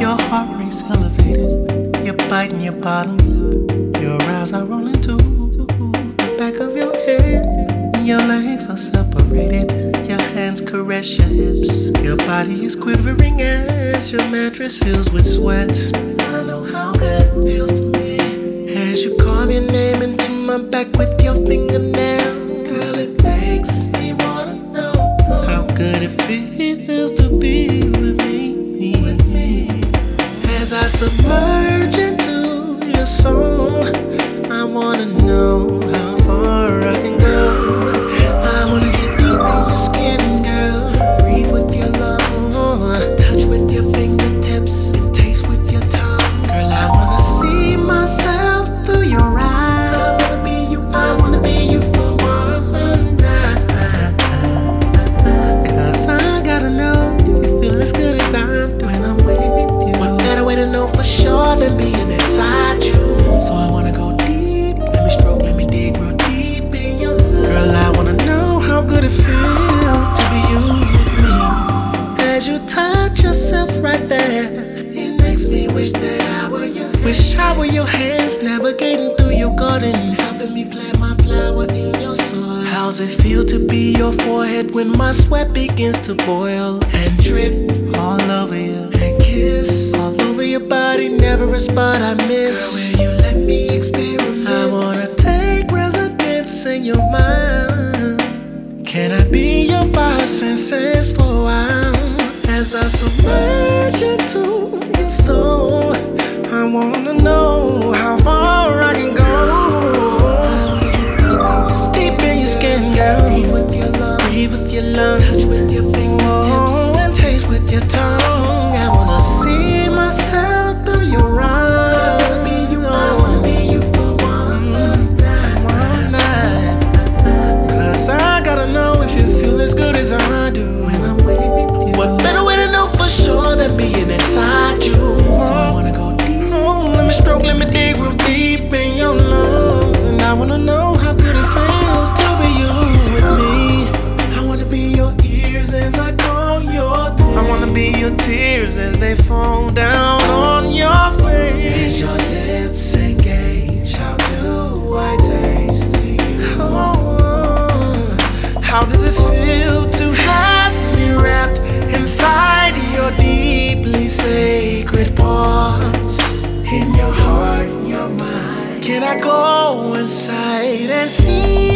Your heart rate's elevated. You're biting your bottom lip. Your eyes are rolling to the back of your head. Your legs are separated. Your hands caress your hips. Your body is quivering as your mattress fills with sweat. I know how good it feels to me as you carve your name into my back with your fingernail. Girl, it makes me wanna know how good it feels to be with me. As I submerge into your soul, I wanna know how far I can go. I wanna get deep in your skin, girl. Breathe with your lungs, touch with your fingertips, taste with your tongue. Girl, I wanna see myself through your eyes. I wanna be you for one night. Cause I gotta know if you feel as good as I'm doing when I'm with you. What better way to know for sure than being inside you? So I wanna go deep, let me stroke, let me dig real deep in your love. Girl, I wanna know how good it feels to be you with me. As you touch yourself right there, it makes me wish that I were your hands. Wish I were your hands, navigating through your garden, helping me plant my flower in your soil. How's it feel to be your forehead when my sweat begins to boil and drip all over you and kiss all over your body? Never a spot I miss. Girl, will you let me experiment? I wanna take residence in your mind. Can I be your five senses for a while? As I submerge into your soul, I wanna know how far I can go. Deep in your skin, girl. Breathe with your lungs, breathe with your lungs. Touch with your fingertips, and taste with your tongue. I wanna see myself through your eyes. I wanna be you for one night. Cause I gotta know if you feel as good as I do when I'm with you. What better way to know for sure than being inside you? So I wanna go deep. Let me stroke, let me dig real deep in your love. And I wanna know how good it feels to be you with me. I wanna be your ears as I call your name. I wanna be your tears as they fall down on your face. As your lips engage, how do I taste to you? Oh, how does it feel to have me wrapped inside your deeply sacred parts? In your heart, your mind. Can I go inside and see